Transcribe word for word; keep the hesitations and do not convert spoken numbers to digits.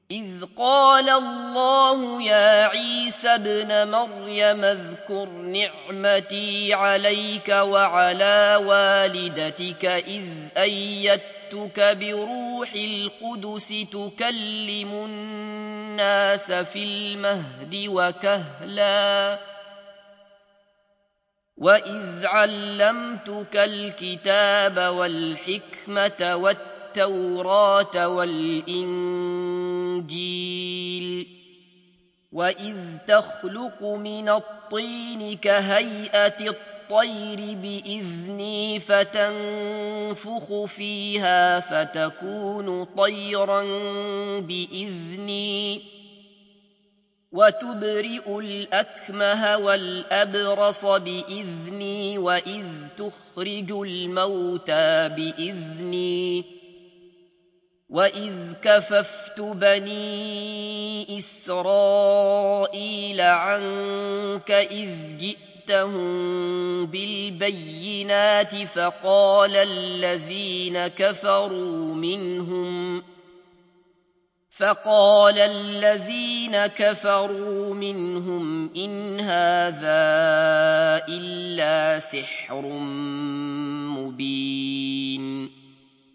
إذ قال الله يا عيسى ابن مريم اذكر نعمتي عليك وعلى والدتك إذ أيدتك بروح القدس تكلم الناس في المهد وكهلا وإذ علمتك الكتاب والحكمة والتوراة والإنجيل وإذ تخلق من الطين كهيئة الطير بإذني فتنفخ فيها فتكون طيرا بإذني وتبرئ الأكمه والأبرص بإذني وإذ تخرج الموتى بإذني وإذ كففت بني إسرائيل عنك إذ جئتهم بالبينات فقال الذين كفروا منهم فقال الذين كفروا منهم إن هذا إلا سحر مبين